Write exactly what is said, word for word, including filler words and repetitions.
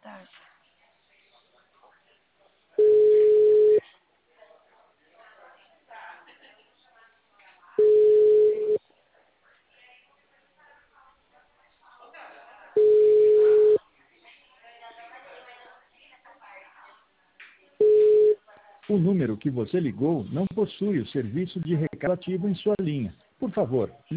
tarde. O número que você ligou não possui o serviço de recado ativo em sua linha. Por favor,